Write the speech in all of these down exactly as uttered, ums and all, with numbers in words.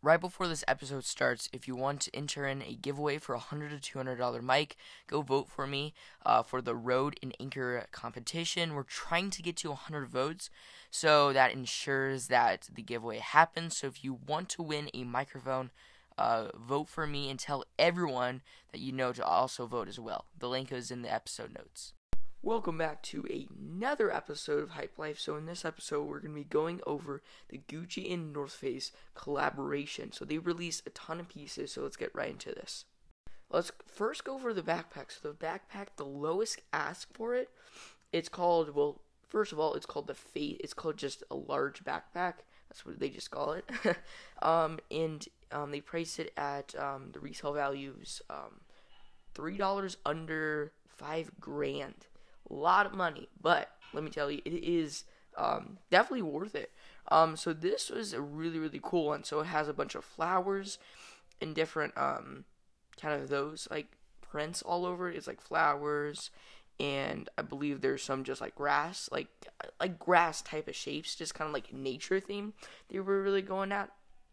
right before this episode starts, if you want to enter in a giveaway for a one hundred to two hundred dollars mic, go vote for me uh, for the Rode and Anchor competition. We're trying to get to one hundred votes, so that ensures that the giveaway happens. So if you want to win a microphone, uh, vote for me and tell everyone that you know to also vote as well. The link is in the episode notes. Welcome back to another episode of Hype Life. So in this episode, we're going to be going over the Gucci and North Face collaboration. So they released a ton of pieces, so let's get right into this. Let's first go over the backpack. So the backpack, the lowest ask for it, it's called, well, first of all, it's called the Face. It's called just a large backpack. That's what they just call it. um, and um, they price it at um, the resale values um, three dollars under five grand. A lot of money, but let me tell you, it is um, definitely worth it. Um, so this was a really, really cool one. So it has a bunch of flowers and different um, kind of those like prints all over it. It's like flowers, and I believe there's some just like grass, like like grass type of shapes, just kind of like nature theme they were really going at.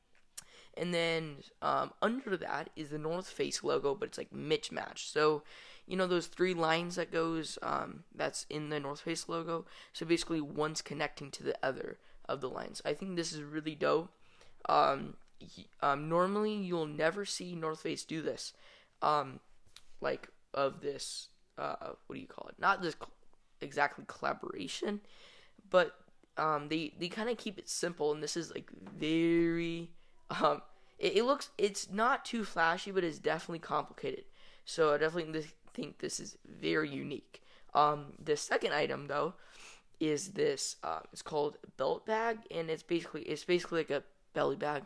And then um, under that is the North Face logo, but it's like mismatched. So, you know those three lines that goes, um, that's in the North Face logo? So basically one's connecting to the other of the lines. I think this is really dope. Um, he, um, normally you'll never see North Face do this. Um, like of this, uh, what do you call it? Not this cl- exactly collaboration, but um, they, they kind of keep it simple, and this is like very... Um, it, it looks, it's not too flashy, but it's definitely complicated. So I definitely think this is very unique. Um, the second item though is this. Um, it's called belt bag, and it's basically it's basically like a belly bag.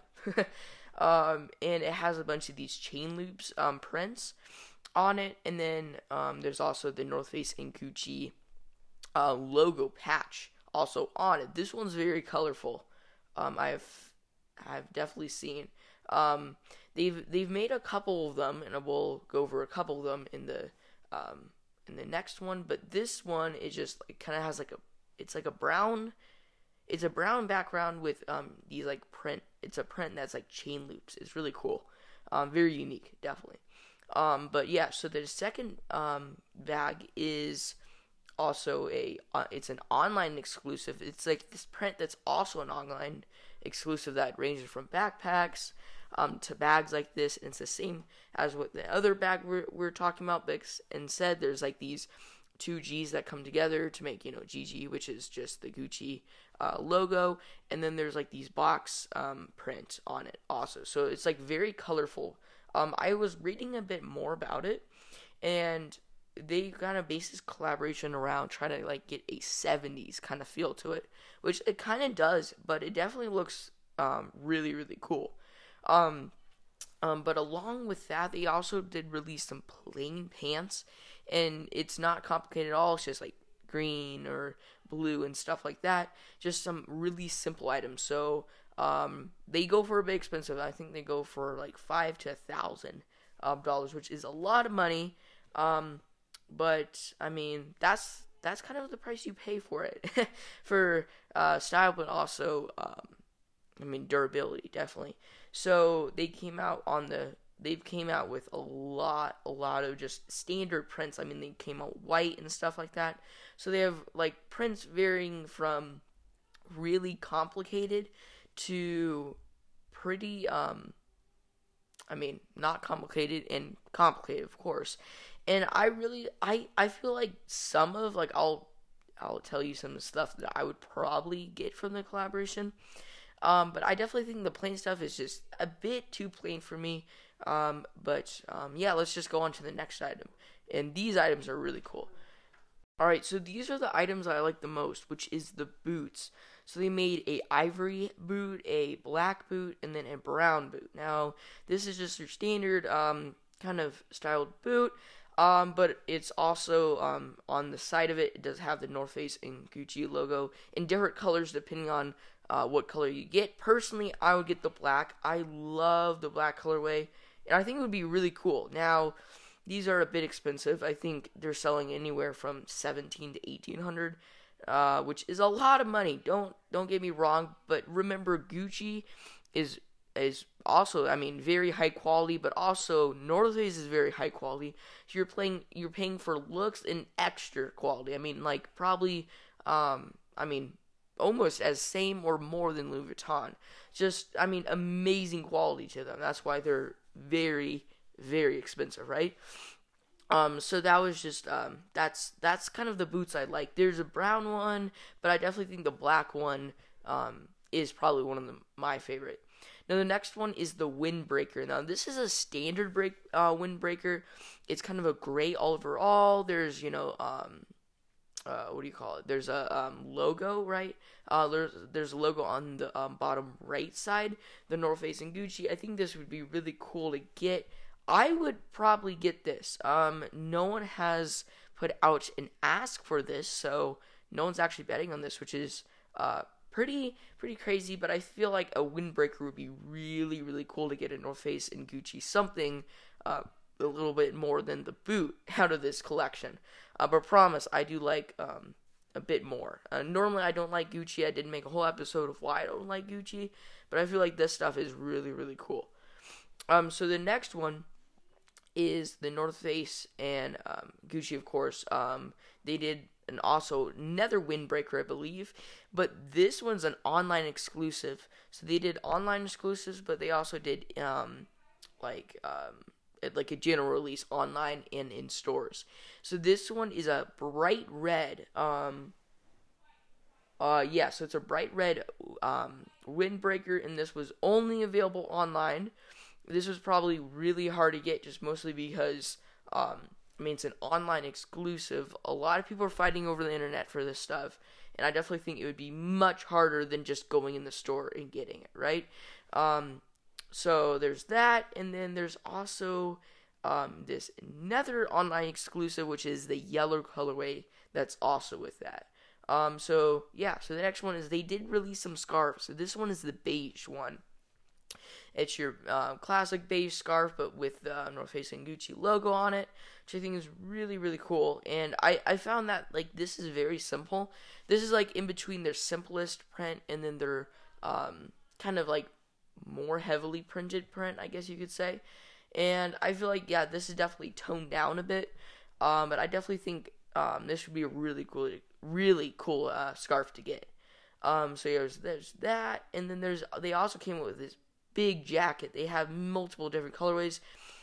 um, and it has a bunch of these chain loops um, prints on it, and then um, there's also the North Face and Gucci uh, logo patch also on it. This one's very colorful. Um, I've I've definitely seen. Um, they've they've made a couple of them, and we'll go over a couple of them in the um, in the next one. But this one is just like kind of has like a it's like a brown, it's a brown background with um these like print. It's a print that's like chain loops. It's really cool, um, very unique, definitely. Um, but yeah, so the second um bag is also a uh, it's an online exclusive. It's like this print that's also an online exclusive that ranges from backpacks um, to bags like this, and it's the same as what the other bag we're, we're talking about. But instead, there's like these two G's that come together to make, you know, G G, which is just the Gucci uh, logo, and then there's like these box um, print on it also. So it's like very colorful. Um, I was reading a bit more about it, and they kind of base this collaboration around trying to like get a seventies kind of feel to it, which it kind of does, but it definitely looks um, really, really cool. Um, um, but along with that, they also did release some plain pants, and it's not complicated at all. It's just like green or blue and stuff like that. Just some really simple items. So um, they go for a bit expensive. I think they go for like five to a thousand um, dollars, which is a lot of money. Um, But I mean, that's that's kind of the price you pay for it, for uh, style, but also, um, I mean, durability, definitely. So they came out on the they've came out with a lot, a lot of just standard prints. I mean, they came out white and stuff like that. So they have like prints varying from really complicated to pretty, um, I mean, not complicated and complicated, of course. And I really, I, I feel like some of, like, I'll, I'll tell you some stuff that I would probably get from the collaboration. Um, but I definitely think the plain stuff is just a bit too plain for me. Um, but, um, yeah, let's just go on to the next item. And these items are really cool. Alright, so these are the items I like the most, which is the boots. So they made a ivory boot, a black boot, and then a brown boot. Now, this is just your standard, um, kind of styled boot. Um, but it's also, um, on the side of it, it does have the North Face and Gucci logo in different colors depending on, uh, what color you get. Personally, I would get the black. I love the black colorway, and I think it would be really cool. Now, these are a bit expensive. I think they're selling anywhere from seventeen to eighteen hundred, uh, which is a lot of money. Don't, don't get me wrong, but remember, Gucci is is also, I mean, very high quality, but also North Face is very high quality. So you're playing, you're paying for looks and extra quality. I mean, like probably, um, I mean, almost as same or more than Louis Vuitton. Just, I mean, amazing quality to them. That's why they're very, very expensive, right? Um, so that was just, um, that's, that's kind of the boots I like. There's a brown one, but I definitely think the black one, um, is probably one of the, my favorite. Now, the next one is the Windbreaker. Now, this is a standard break, uh, Windbreaker. It's kind of a gray overall. There's, you know, um, uh, what do you call it? There's a um, logo, right? Uh, there's there's a logo on the um, bottom right side, the North Face and Gucci. I think this would be really cool to get. I would probably get this. Um, no one has put out an ask for this, so no one's actually betting on this, which is uh pretty pretty crazy. But I feel like a Windbreaker would be really really cool to get a North Face and Gucci, something uh a little bit more than the boot out of this collection. Uh, but promise, I do like um, a bit more. Uh, normally, I don't like Gucci. I didn't make a whole episode of why I don't like Gucci, but I feel like this stuff is really, really cool. Um, so the next one is the North Face and um, Gucci, of course. Um, they did an also another Windbreaker, I believe, but this one's an online exclusive. So they did online exclusives, but they also did um, like um, like a general release online and in stores. So this one is a bright red. Um, uh, yeah, so it's a bright red um, Windbreaker, and this was only available online. This was probably really hard to get, just mostly because um, I mean it's an online exclusive. A lot of people are fighting over the internet for this stuff, and I definitely think it would be much harder than just going in the store and getting it, right? Um, So there's that, and then there's also um, this another online exclusive, which is the yellow colorway that's also with that. Um, so yeah, so the next one is they did release some scarves. So this one is the beige one. It's your uh, classic beige scarf, but with the North Face and Gucci logo on it, which I think is really, really cool. And I, I found that, like, this is very simple. This is, like, in between their simplest print and then their um, kind of, like, more heavily printed print, I guess you could say. And I feel like, yeah, this is definitely toned down a bit. Um, but I definitely think um, this would be a really cool, really cool uh, scarf to get. Um, so there's, there's that. And then there's, they also came up with this big jacket. They have multiple different colorways,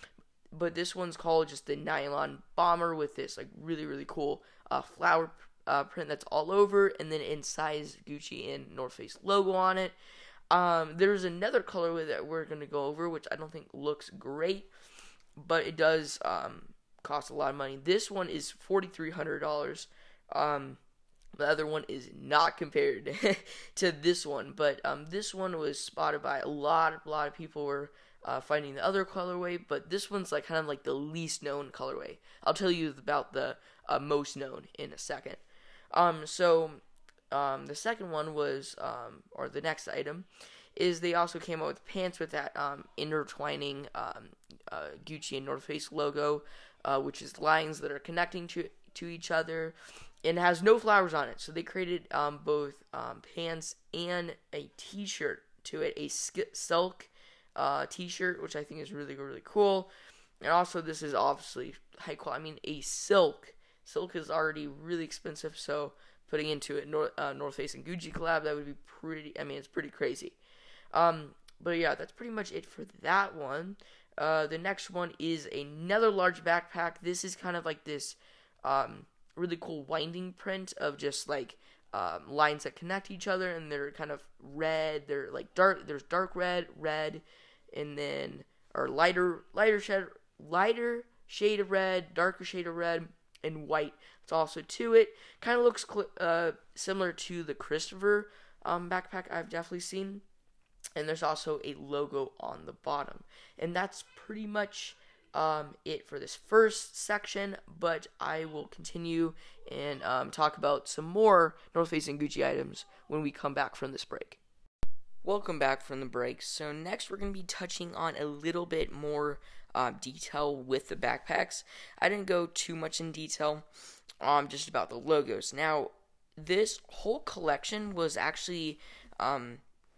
but this one's called just the nylon bomber with this like really really cool uh, flower uh, print that's all over, and then inside Gucci and North Face logo on it. Um, there's another colorway that we're gonna go over, which I don't think looks great, but it does um, cost a lot of money. This one is forty-three hundred dollars. Um, The other one is not compared to this one, but um, this one was spotted by a lot, a lot of people were uh, finding the other colorway, but this one's like kind of like the least known colorway. I'll tell you about the uh, most known in a second. Um, so um, the second one was, um, or the next item, is they also came out with pants with that um, intertwining um, uh, Gucci and North Face logo, uh, which is lines that are connecting to to each other. And it has no flowers on it. So they created um, both um, pants and a t-shirt to it. A silk uh, t-shirt, which I think is really, really cool. And also this is obviously high quality. I mean, a silk. Silk is already really expensive. So putting into it North, uh, North Face and Gucci collab, that would be pretty, I mean, it's pretty crazy. Um, but yeah, that's pretty much it for that one. Uh, the next one is another large backpack. This is kind of like this... Um, really cool winding print of just like um, lines that connect each other, and they're kind of red. They're like dark. There's dark red, red, and then or lighter, lighter shade, lighter shade of red, darker shade of red, and white. It's also to it. Kind of looks cl- uh, similar to the Christopher um, backpack I've definitely seen. And there's also a logo on the bottom, and that's pretty much. Um, it for this first section, but I will continue and um, talk about some more North Face and Gucci items when we come back from this break. Welcome back from the break. So next we're going to be touching on a little bit more uh, detail with the backpacks. I didn't go too much in detail, um, just about the logos. Now, this whole collection was actually um,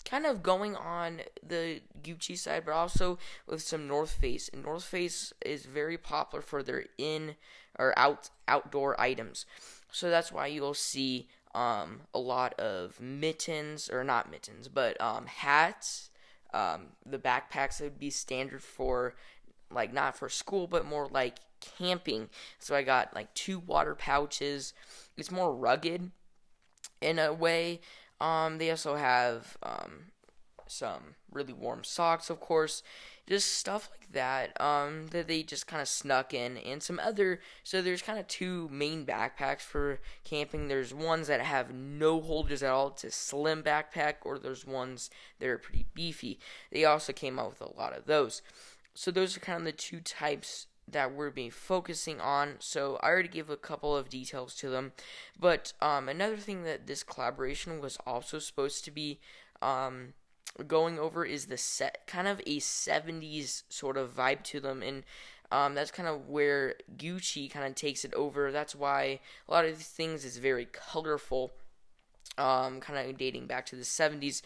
kind of going on the Gucci side, but also with some North Face. And North Face is very popular for their in or out outdoor items. So that's why you'll see um, a lot of mittens, or not mittens, but um, hats. Um, the backpacks that would be standard for, like, not for school, but more like camping. So I got like two water pouches. It's more rugged in a way. Um, they also have um, some really warm socks, of course, just stuff like that um, that they just kind of snuck in, and some other. So there's kind of two main backpacks for camping. There's ones that have no holders at all, it's a slim backpack, or there's ones that are pretty beefy. They also came out with a lot of those. So those are kind of the two types that we're being focusing on. So I already gave a couple of details to them, but um, another thing that this collaboration was also supposed to be um, going over is the set, kind of a seventies sort of vibe to them, and um, that's kind of where Gucci kind of takes it over. That's why a lot of these things is very colorful, um, kind of dating back to the seventies.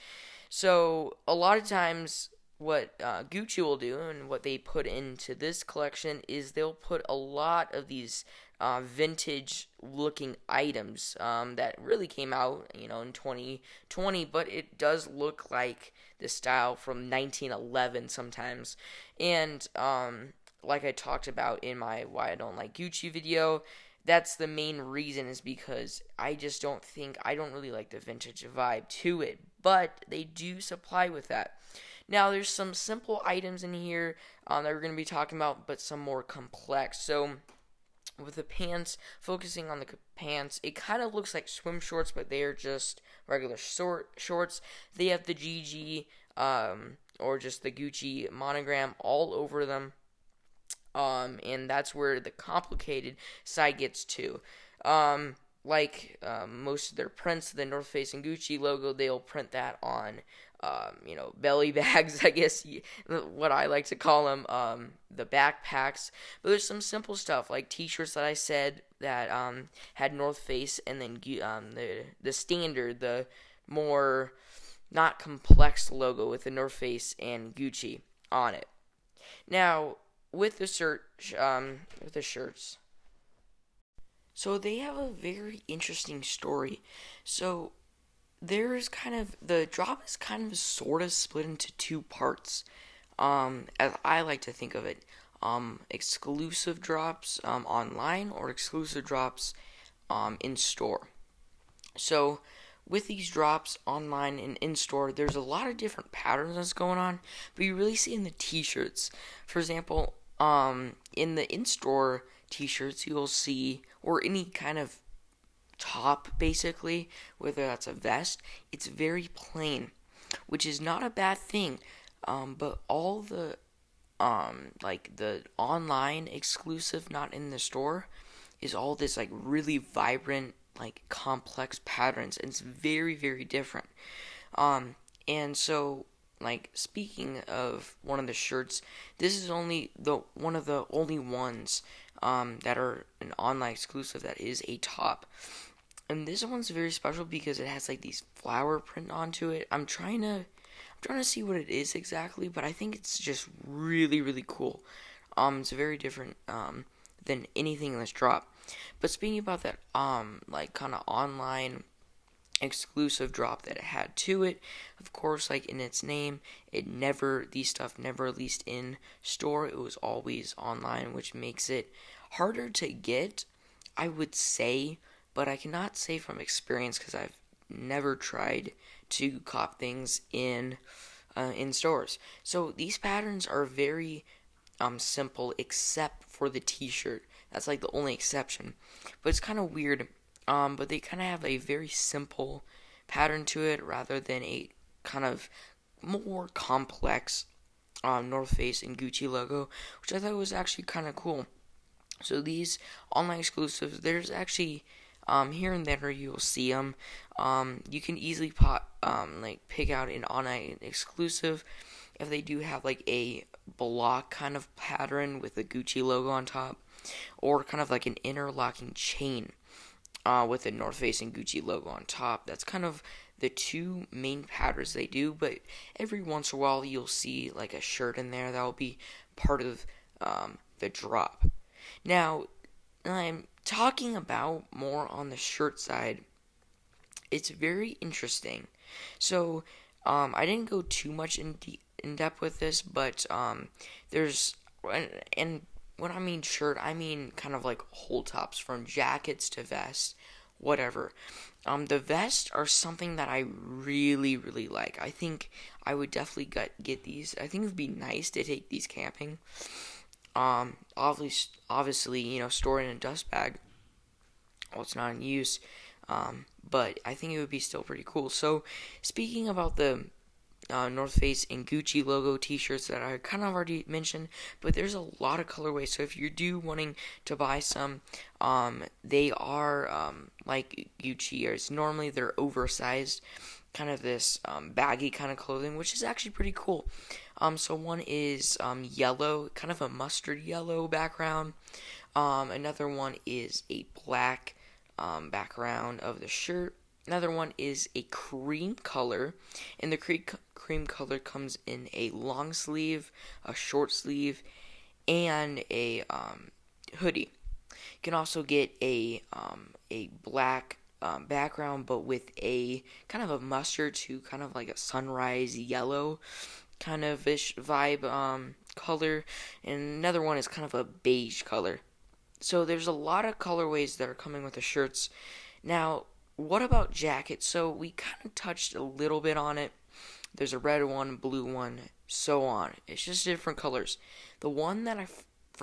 So a lot of times what uh, Gucci will do, and what they put into this collection, is they'll put a lot of these uh, vintage looking items um, that really came out, you know, in twenty twenty, but it does look like the style from nineteen eleven sometimes. And um, like I talked about in my Why I Don't Like Gucci video, that's the main reason, is because I just don't think, I don't really like the vintage vibe to it, but they do supply with that. Now, there's some simple items in here um, that we're going to be talking about, but some more complex. So, with the pants, focusing on the pants, it kind of looks like swim shorts, but they are just regular short shorts. They have the G G um, or just the Gucci monogram all over them, um, and that's where the complicated side gets to. Um, like um, most of their prints, the North Face and Gucci logo, they'll print that on Um, you know, belly bags, I guess, what I like to call them, um, the backpacks. But there's some simple stuff, like t-shirts that I said that um, had North Face, and then um, the the standard, the more not complex logo with the North Face and Gucci on it. Now, with the shirt, um, with the shirts, so they have a very interesting story. So there's kind of, the drop is kind of sort of split into two parts, um, as I like to think of it. Um, exclusive drops um, online, or exclusive drops um, in store. So with these drops online and in store, there's a lot of different patterns that's going on, but you really see in the t-shirts. For example, um, in the in-store t-shirts, you'll see, or any kind of top, basically, whether that's a vest, it's very plain, which is not a bad thing. Um, but all the um, like the online exclusive, not in the store, is all this like really vibrant, like complex patterns, and it's very, very different. Um, and so, like, speaking of one of the shirts, this is only the one of the only ones um, that are an online exclusive that is a top. And this one's very special because it has like these flower print onto it. I'm trying to, I'm trying to see what it is exactly, but I think it's just really, really cool. Um, it's very different um than anything in this drop. But speaking about that, um, like kind of online exclusive drop that it had to it, of course, like in its name, it never, these stuff never released in store. It was always online, which makes it harder to get, I would say. But I cannot say from experience, because I've never tried to cop things in uh, in stores. So these patterns are very um, simple, except for the t-shirt. That's like the only exception. But it's kind of weird. Um, but they kind of have a very simple pattern to it, rather than a kind of more complex um, North Face and Gucci logo, which I thought was actually kind of cool. So these online exclusives, there's actually Um, here and there you'll see them. Um, you can easily pop, um, like pick out an online exclusive if they do have like a block kind of pattern with the Gucci logo on top, or kind of like an interlocking chain uh, with the North Face and Gucci logo on top. That's kind of the two main patterns they do, but every once in a while you'll see like a shirt in there that will be part of um, the drop. Now, I'm talking about more on the shirt side. It's very interesting. So, um, I didn't go too much in de- in depth with this, but um, there's and, and when I mean shirt, I mean kind of like whole tops, from jackets to vests, whatever. Um, the vests are something that I really, really like. I think I would definitely get get these. I think it would be nice to take these camping. Um, obviously, obviously, you know, store it in a dust bag. Well, it's not in use. Um, but I think it would be still pretty cool. So, speaking about the uh, North Face and Gucci logo t-shirts that I kind of already mentioned, but there's a lot of colorways. So if you do wanting to buy some, um, they are um, like Gucci, or it's normally they're oversized, kind of this um, baggy kind of clothing, which is actually pretty cool. Um, so one is um, yellow, kind of a mustard yellow background. Um, another one is a black um, background of the shirt. Another one is a cream color, and the cre- cream color comes in a long sleeve, a short sleeve, and a um, hoodie. You can also get a um, a black um, background, but with a kind of a mustard to kind of like a sunrise yellow kind of ish vibe um, color, and another one is kind of a beige color. So there's a lot of colorways that are coming with the shirts. Now, what about jackets? So we kind of touched a little bit on it. There's a red one, blue one, so on. It's just different colors. The one that I f-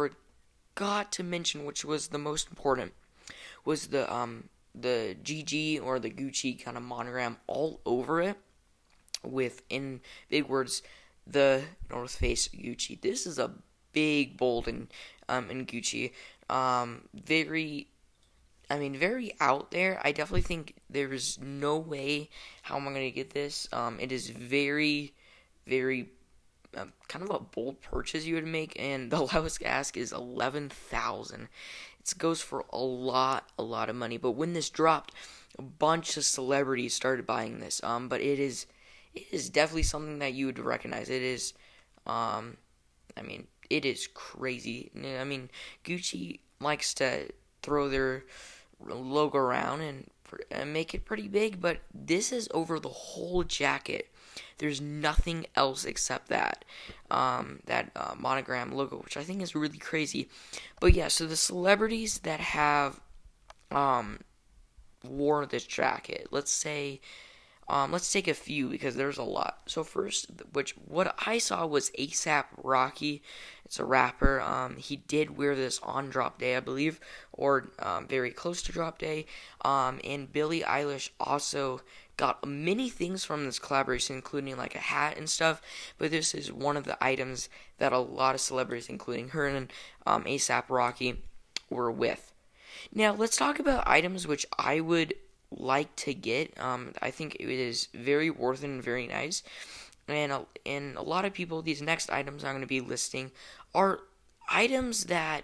forgot to mention, which was the most important, was the um the G G or the Gucci kind of monogram all over it, with, in big words, the North Face Gucci. This is a big bold in um in Gucci. Um, very, I mean, very out there. I definitely think there is no way how am I gonna get this. Um, it is very, very um, kind of a bold purchase you would make, and the lowest ask is eleven thousand. It goes for a lot, a lot of money. But when this dropped, a bunch of celebrities started buying this. Um, but it is, it is definitely something that you would recognize. It is, um, I mean, it is crazy. I mean, Gucci likes to throw their logo around and, and make it pretty big, but this is over the whole jacket. There's nothing else except that um, that uh, monogram logo, which I think is really crazy. But yeah, so the celebrities that have um, wore this jacket, let's say, um, let's take a few because there's a lot. So first, which what I saw was ASAP Rocky. It's a rapper. Um, he did wear this on drop day, I believe, or um, very close to drop day. Um, and Billie Eilish also got many things from this collaboration, including like a hat and stuff. But this is one of the items that a lot of celebrities, including her and um, ASAP Rocky, were with. Now let's talk about items which I would like to get. Um, I think it is very worth it and very nice. And a, and a lot of people, these next items I'm going to be listing are items that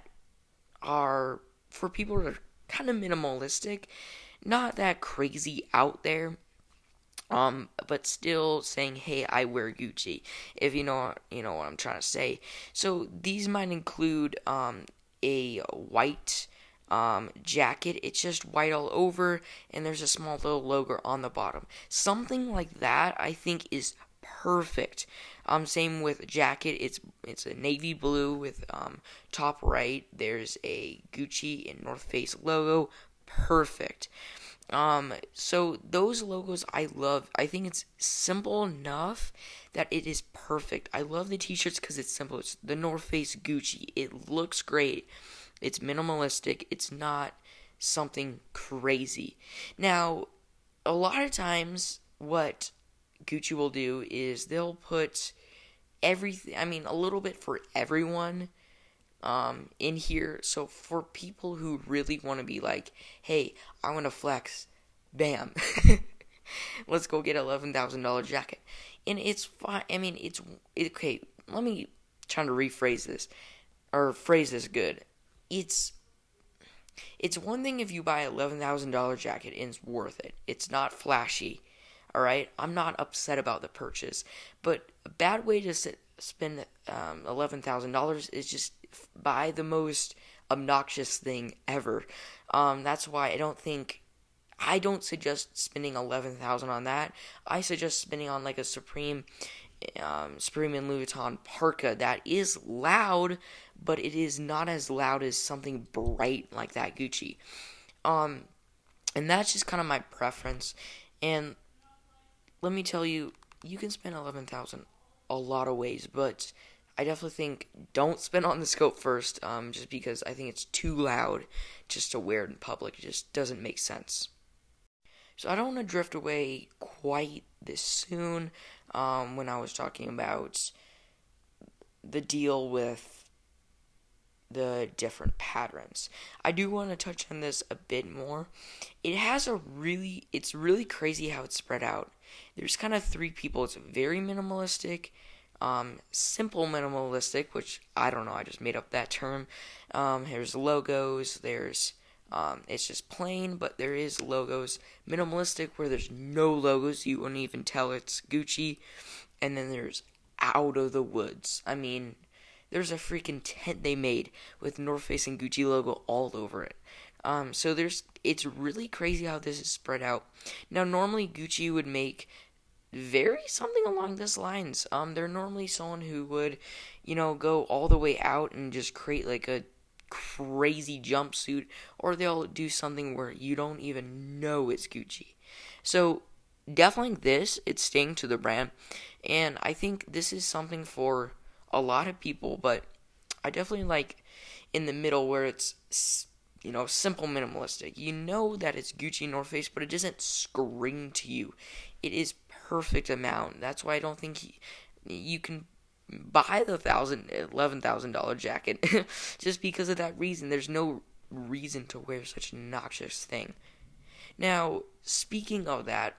are for people that are kind of minimalistic, not that crazy out there. Um, but still saying, "Hey, I wear Gucci." If you know, you know what I'm trying to say. So these might include um a white um, jacket. It's just white all over, and there's a small little logo on the bottom. Something like that, I think, is perfect. Um, same with jacket. It's it's a navy blue with um top right. There's a Gucci and North Face logo. Perfect. Um, so those logos I love. I think it's simple enough that it is perfect. I love the t-shirts because it's simple. It's the North Face Gucci. It looks great. It's minimalistic. It's not something crazy. Now, a lot of times what Gucci will do is they'll put everything, I mean, a little bit for everyone um, in here. So for people who really want to be like, hey, I want to flex, bam, let's go get an eleven thousand dollars jacket. And it's fine. I mean, it's, okay, let me try to rephrase this, or phrase this good. It's it's one thing if you buy an eleven thousand dollars jacket and it's worth it. It's not flashy. All right, I'm not upset about the purchase, but a bad way to spend um, eleven thousand dollars is just buy the most obnoxious thing ever. Um, that's why I don't think I don't suggest spending eleven thousand on that. I suggest spending on like a Supreme, um, Supreme and Louis Vuitton parka that is loud, but it is not as loud as something bright like that Gucci. Um, and that's just kind of my preference. And let me tell you, you can spend eleven thousand a lot of ways, but I definitely think don't spend on the scope first, um, just because I think it's too loud just to wear it in public. It just doesn't make sense. So I don't want to drift away quite this soon. Um, when I was talking about the deal with the different patterns, I do want to touch on this a bit more. It has a really, it's really crazy how it's spread out. There's kind of three people. It's very minimalistic, um, simple minimalistic, which I don't know, I just made up that term. Um, there's logos, there's, um, it's just plain, but there is logos. Minimalistic, where there's no logos, you wouldn't even tell it's Gucci. And then there's out of the woods. I mean, there's a freaking tent they made with North Face and Gucci logo all over it. Um, so there's, it's really crazy how this is spread out. Now, normally Gucci would make very something along these lines. Um, they're normally someone who would, you know, go all the way out and just create like a crazy jumpsuit, or they'll do something where you don't even know it's Gucci. So definitely this, it's staying to the brand, and I think this is something for a lot of people, but I definitely like in the middle where it's, you know, simple minimalistic. You know that it's Gucci, North Face, but it doesn't scream to you. It is perfect amount. That's why I don't think he, you can buy the thousand, eleven thousand dollar jacket just because of that reason. There's no reason to wear such an obnoxious thing. Now, speaking of that,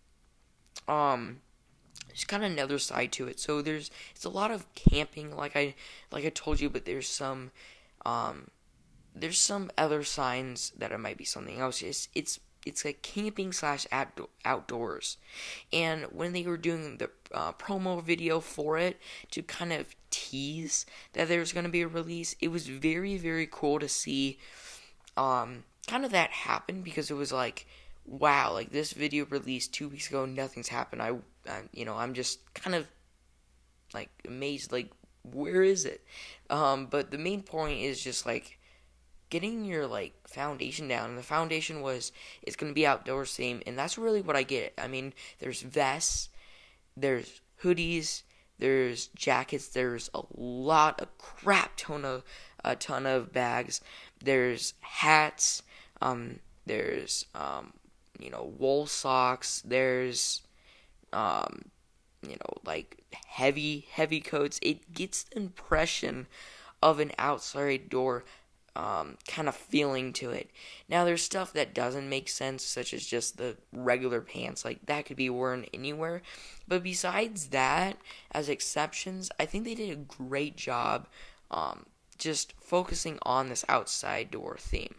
um, there's kind of another side to it. So there's it's a lot of camping, like I like I told you, but there's some, um, there's some other signs that it might be something else. It's it's it's like camping slash outdoors. And when they were doing the uh, promo video for it to kind of tease that there's going to be a release, it was very, very cool to see um, kind of that happen, because it was like, wow, like this video released two weeks ago, nothing's happened. I, I you know, I'm just kind of like amazed, like, where is it? Um, but the main point is just like getting your like foundation down, and the foundation was it's gonna be outdoors theme, and that's really what I get. I mean, there's vests, there's hoodies, there's jackets, there's a lot, a crap ton of a ton of bags. There's hats, um, there's um, you know, wool socks, there's um, you know, like heavy heavy coats. It gets the impression of an outside door Um, kind of feeling to it. Now, there's stuff that doesn't make sense, such as just the regular pants. Like, that could be worn anywhere. But besides that, as exceptions, I think they did a great job um, just focusing on this outside door theme.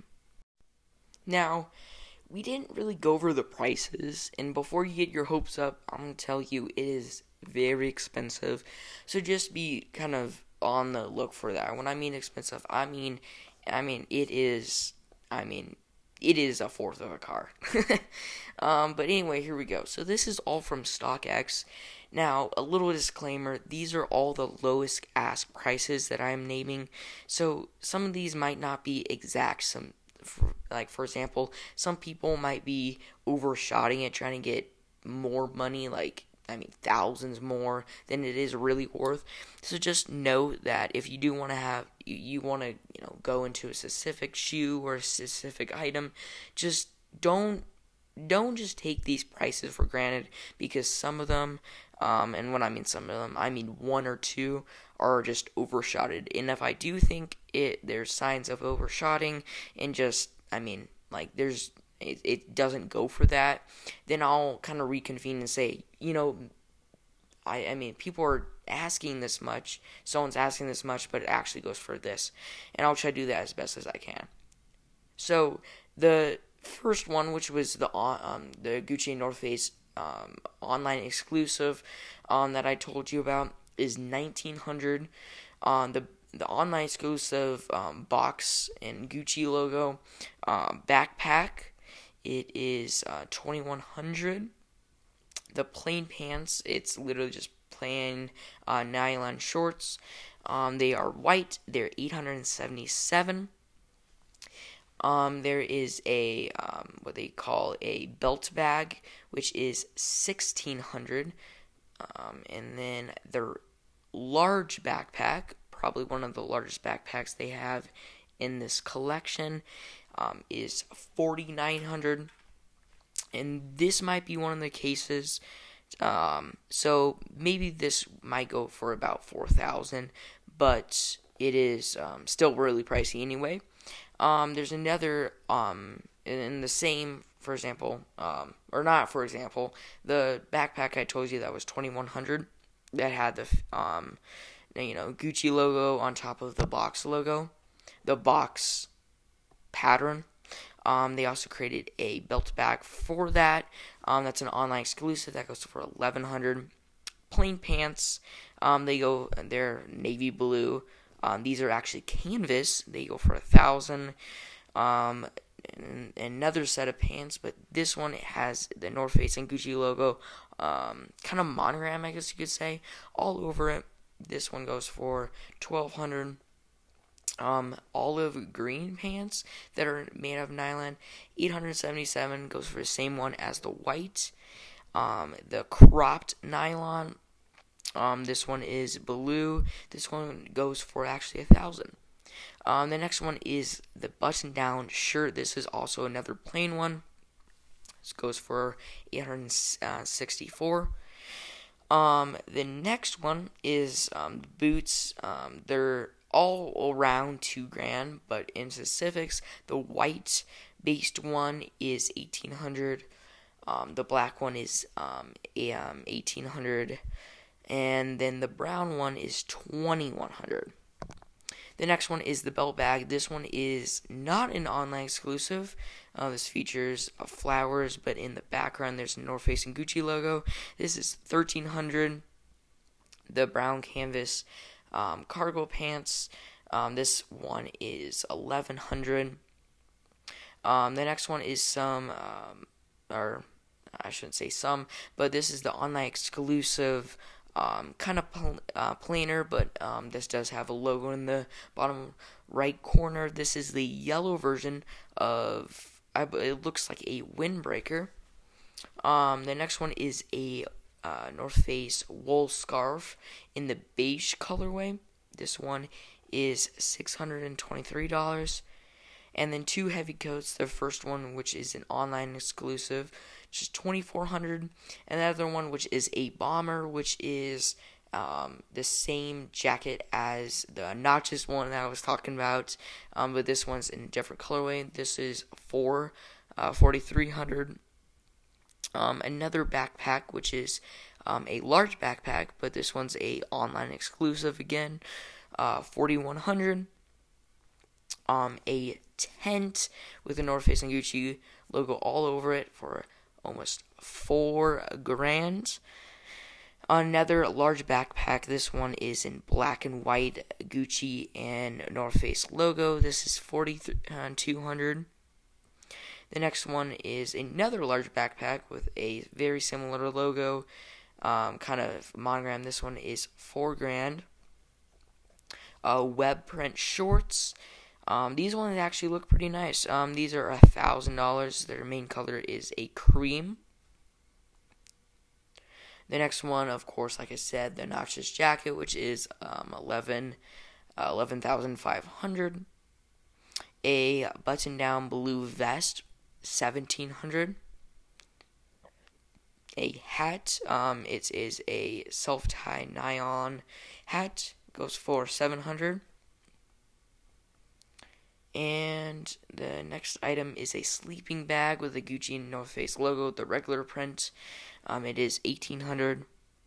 Now, we didn't really go over the prices, and before you get your hopes up, I'm going to tell you it is very expensive. So just be kind of on the look for that. When I mean expensive, I mean I mean, it is, I mean, it is a fourth of a car. um, but anyway, here we go. So this is all from StockX. Now, a little disclaimer, these are all the lowest ask prices that I am naming. So some of these might not be exact. Some, for, like, for example, some people might be overshotting it, trying to get more money, like, I mean, thousands more than it is really worth. So just know that if you do want to have, you, you want to, you know, go into a specific shoe or a specific item, just don't, don't just take these prices for granted, because some of them, um, and when I mean some of them, I mean one or two are just overshotted. And if I do think it, there's signs of overshotting and just, I mean, like there's, It, it doesn't go for that, then I'll kind of reconvene and say, you know, I, I mean, people are asking this much, someone's asking this much, but it actually goes for this, and I'll try to do that as best as I can. So, the first one, which was the um the Gucci and North Face um, online exclusive um, that I told you about is nineteen hundred. On um, the the online exclusive um, box and Gucci logo um, backpack, it is uh, twenty-one hundred. The plain pants, it's literally just plain uh, nylon shorts. Um, they are white. They're eight hundred seventy-seven. Um, there is a um, what they call a belt bag, which is sixteen hundred. Um, and then their large backpack, probably one of the largest backpacks they have in this collection, um, is forty-nine hundred. And this might be one of the cases. Um, so maybe this might go for about four thousand, but it is um, still really pricey anyway. Um, there's another um, in the same, for example, um, or not for example, the backpack I told you that was twenty-one hundred that had the um, you know Gucci logo on top of the box logo, the box pattern. Um, they also created a belt bag for that. Um, that's an online exclusive that goes for eleven hundred. Plain pants. Um, they go. They're navy blue. Um, these are actually canvas. They go for a thousand. Um, and another set of pants, but this one has the North Face and Gucci logo, um, kind of monogram, I guess you could say, all over it. This one goes for twelve hundred. Um, olive green pants that are made of nylon, eight hundred seventy-seven, goes for the same one as the white. Um, the cropped nylon, um, this one is blue. This one goes for actually a thousand. Um, the next one is the button-down shirt. This is also another plain one. This goes for eight hundred sixty-four. Um, the next one is um, boots. Um, they're all around two grand, but in specifics, the white based one is eighteen hundred. Um, the black one is um, a, um, eighteen hundred, and then the brown one is twenty-one hundred. The next one is the belt bag. This one is not an online exclusive. Uh, this features uh, flowers, but in the background there's a North Face and Gucci logo. This is thirteen hundred. The brown canvas um, cargo pants. Um, this one is eleven hundred. Um, the next one is some, um, or I shouldn't say some, but this is the online exclusive. Um, kind of pl- uh, plainer, but um, this does have a logo in the bottom right corner. This is the yellow version of, I, it looks like a windbreaker. Um, the next one is a uh, North Face wool scarf in the beige colorway. This one is six hundred twenty-three dollars. And then two heavy coats. The first one, which is an online exclusive, which is twenty-four hundred dollars. And the other one, which is a bomber, which is um, the same jacket as the notches one that I was talking about. Um, but this one's in a different colorway. This is for uh, forty-three hundred dollars. Um, another backpack, which is um, a large backpack, but this one's a online exclusive again, uh, forty-one hundred dollars. Um, a tent with the North Face and Gucci logo all over it for almost four grand. Another large backpack. This one is in black and white, Gucci and North Face logo. This is forty-two hundred. The next one is another large backpack with a very similar logo, um, kind of monogram. This one is four grand. Uh, web print shorts. Um, these ones actually look pretty nice. Um, these are a thousand dollars. Their main color is a cream. The next one, of course, like I said, the notches jacket, which is um, eleven, uh, eleven thousand five hundred. A button-down blue vest, seventeen hundred. A hat, um, it is a self-tie nylon hat, goes for seven hundred. And the next item is a sleeping bag with a Gucci and North Face logo, the regular print. Um, it is eighteen hundred.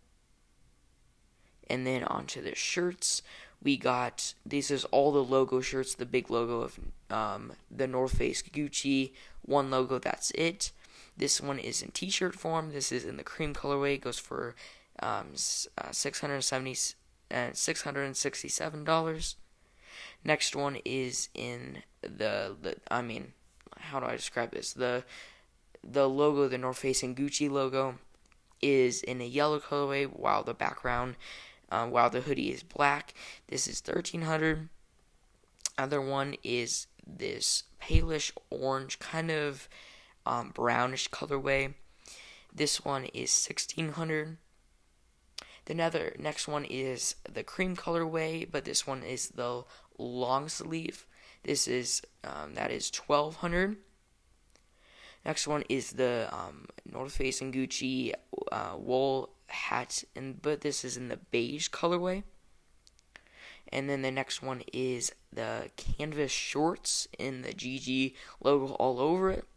And then onto the shirts, we got, this is all the logo shirts, the big logo of um, the North Face Gucci, one logo, that's it. This one is in t-shirt form. This is in the cream colorway. It goes for um, uh, six hundred seventy uh, six hundred sixty-seven dollars. Next one is in the, the I mean, how do I describe this? The the logo, the North Face and Gucci logo, is in a yellow colorway, while the background, uh, while the hoodie is black. This is thirteen hundred dollars. Other one is this palish orange, kind of um, brownish colorway. This one is sixteen hundred dollars. The other, next one is the cream colorway, but this one is the long sleeve. This is um, that is twelve hundred dollars. Next one is the um, North Face and Gucci uh, wool hat, and but this is in the beige colorway. And then the next one is the canvas shorts in the G G logo all over it.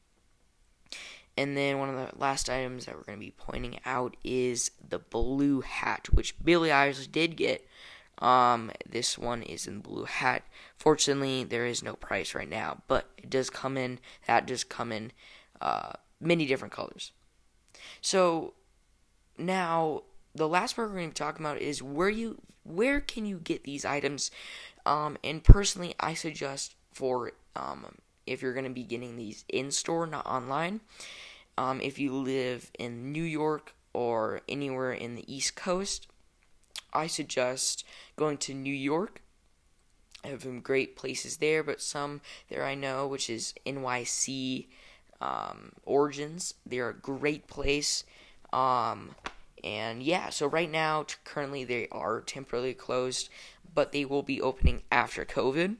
And then one of the last items that we're going to be pointing out is the blue hat, which Billie Eilish did get. Um, this one is in blue hat. Fortunately, there is no price right now, but it does come in, that does come in uh, many different colors. So, now, the last part we're going to be talking about is where you, where can you get these items? Um, and personally, I suggest for, um, if you're going to be getting these in-store, not online, um, if you live in New York or anywhere in the East Coast, I suggest going to New York. I have some great places there, but some there I know, which is N Y C um, Origins. They're a great place. Um, and yeah, so right now, t- currently they are temporarily closed, but they will be opening after COVID.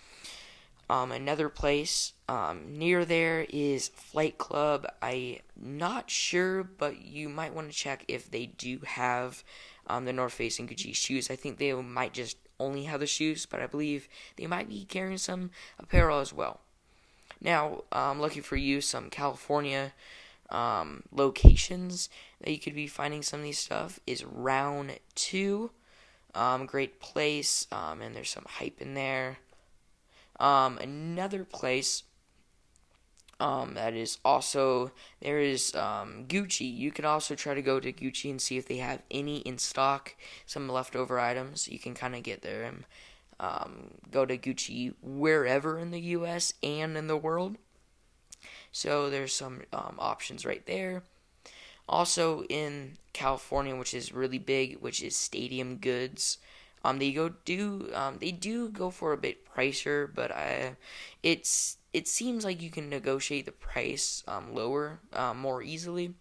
Um, another place um, near there is Flight Club. I'm not sure, but you might want to check if they do have um, the North Face and Gucci shoes. I think they might just only have the shoes, but I believe they might be carrying some apparel as well. Now, I'm looking for you some California um, locations that you could be finding some of these stuff is Round two. Um, great place, um, and there's some hype in there. Um, another place um, that is also, there is um, Gucci. You could also try to go to Gucci and see if they have any in stock, some leftover items. You can kind of get there and um, go to Gucci wherever in the U S and in the world. So there's some um, options right there. Also in California, which is really big, which is Stadium Goods. Um, they go do um, they do go for a bit pricier, but I, it's it seems like you can negotiate the price um, lower um, more easily.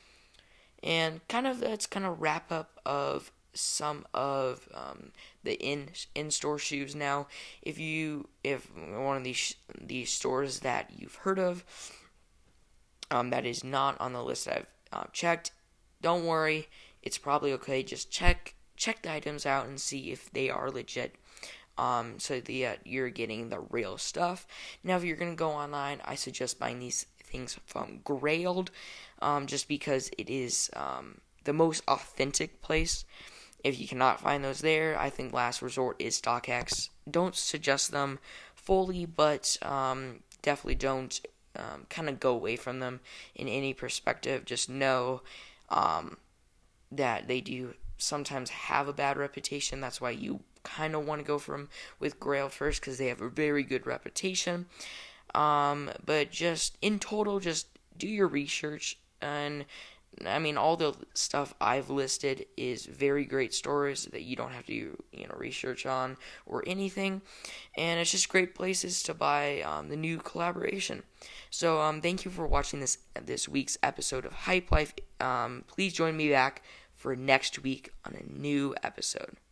And kind of that's kind of wrap up of some of um, the in in store shoes. Now, if you if one of these these stores that you've heard of, um, that is not on the list that I've uh, checked, don't worry, it's probably okay. Just check. Check the items out and see if they are legit, um, so that uh, you're getting the real stuff. Now, if you're going to go online, I suggest buying these things from Grailed, um, just because it is um, the most authentic place. If you cannot find those there, I think last resort is StockX. Don't suggest them fully, but um, definitely don't um, kind of go away from them in any perspective. Just know um, that they do sometimes have a bad reputation. That's why you kind of want to go from with Grail first, because they have a very good reputation. Um, but just in total, just do your research. And I mean, all the stuff I've listed is very great stores that you don't have to you know research on or anything, and it's just great places to buy um, the new collaboration. So um, thank you for watching this this week's episode of Hype Life. Um, please join me back for next week on a new episode.